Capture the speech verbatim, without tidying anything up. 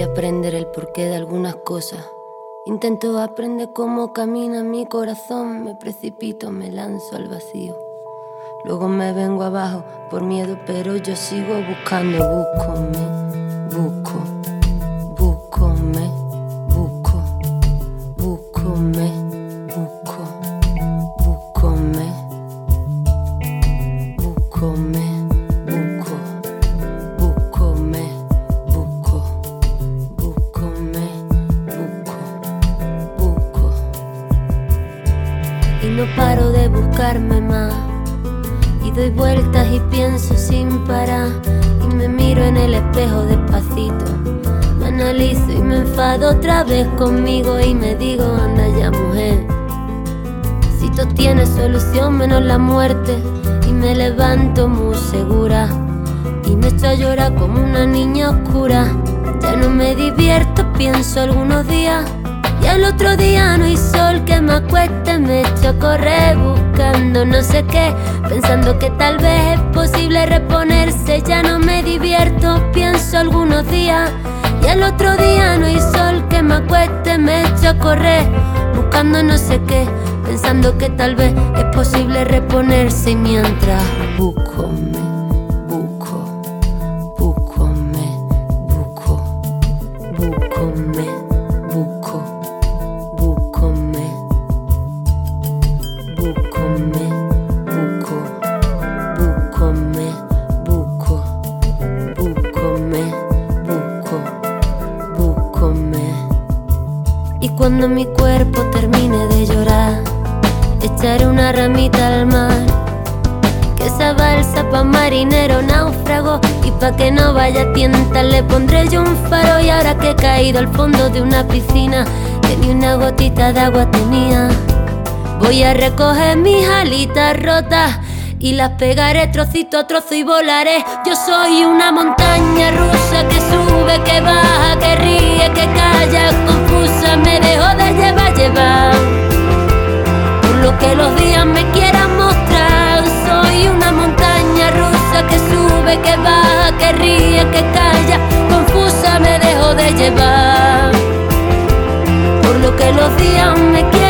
aprender el porqué de algunas cosas. Intento aprender cómo camina mi corazón. Me precipito, me lanzo al vacío. Luego me vengo abajo por miedo, pero yo sigo buscando. Búscome, busco, búscome, busco, búscome, busco, búscome, búscome, busco, búscome, busco, búscome, busco, busco. Y no paro de buscarme más. Y doy vueltas y pienso sin parar. Y me miro en el espejo despacito. Me analizo y me enfado otra vez conmigo. Y me digo, anda ya mujer, si todo tiene solución menos la muerte. Y me levanto muy segura y me echo a llorar como una niña oscura. Ya no me divierto, pienso algunos días. Y al otro día no hay sol que me acueste. Me echo a correr buscando no sé qué, pensando que tal vez es posible reponerse. Ya no me divierto, pienso algunos días. Y al otro día no hay sol que me acueste. Me echo a correr buscando no sé qué, pensando que tal vez es posible reponerse. Y mientras busco, me busco, búscome, busco, búscome, busco, búscome, búscome, busco, búscome, busco, búscome, busco, búscome. Y cuando mi cuerpo termine de llorar, echaré una ramita al mar, que esa balsa pa' marinero náufrago. Y pa' que no vaya a tientas le pondré yo un faro. Y ahora que he caído al fondo de una piscina que ni una gotita de agua tenía, voy a recoger mis alitas rotas y las pegaré trocito a trozo y volaré. Yo soy una montaña rusa que sube, que baja, que ríe, que calla, confusa. Me dejo de llevar, llevar por lo que los días me quieran mostrar. Soy una montaña rusa que sube, que baja, que ríe, que calla, confusa. Me dejo de llevar por lo que los días me quieran